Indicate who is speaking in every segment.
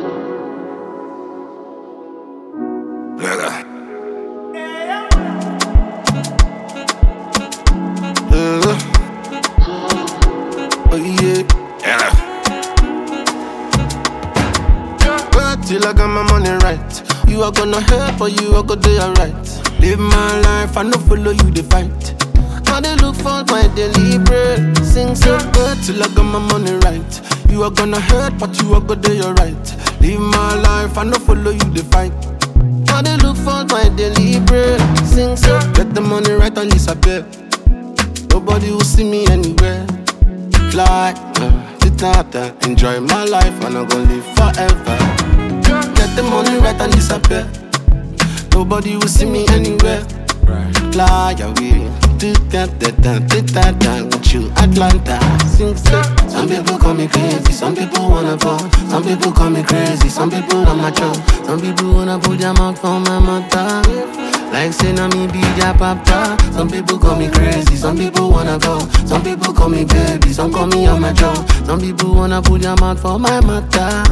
Speaker 1: Oh yeah. Work till I got my money right. You are gonna help or you are gonna do alright. Live my life, I no follow you the fight. I dey look for my daily bread. Sing so good till I got my money right. You are gonna hurt, but you are gonna do alright. Live my life, I no follow you the fight. I dey look for my daily bread. Sing so get the money right, at least I bet. Nobody will see me anywhere. Fly, tata, enjoy my life, and I'm gonna live forever. Get the money right, at least I bet. Nobody will see me anywhere. Fly away, tata, with you, Atlanta. Sing so. Some people call me crazy, some people wanna fall. Some people call me crazy, some people on my job. Some people wanna put their mouth for my mother. Like say na me be their papa. Some people call me crazy, some people wanna go. Some people call me baby, some call me on my job. Some people wanna put their mouth for my mother.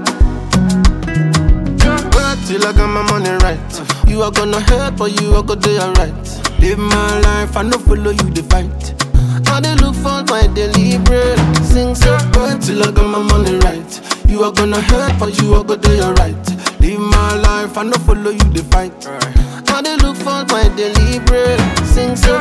Speaker 1: Work till I got my money right. You are gonna help or you are gonna do alright. Live my life, I no follow you the fight. I dey look for my daily bread. Sing so good till I got my money right. You are gonna help or you are gonna do alright. Live my life, I no follow you the fight. I dey look for my daily bread. Sing so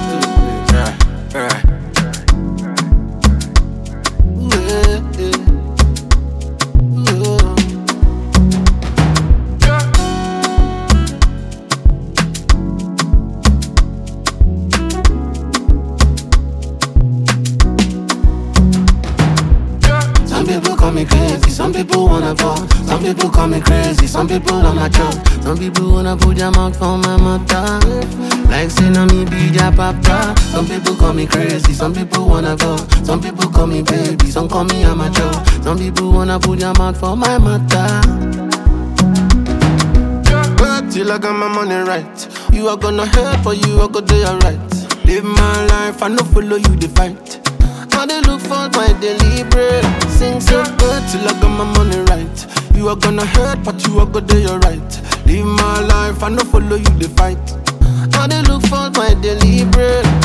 Speaker 1: Some people call me crazy, some people wanna fall. Some people call me crazy, some people on my job. Some people wanna put their mouth for my mother. Like say na me be their papa. Some people call me crazy, some people wanna go. Some people call me baby, some call me on my job. Some people wanna put their mouth for my mother. Work till I got my money right. You are gonna help or you are gonna do alright. Live my life, I no follow you the fight. I dey look for my daily bread. Sing so good till I got my money right. You are gonna hurt, but you are gonna do alright. Live my life, I no follow you the fight. I dey look for my daily bread.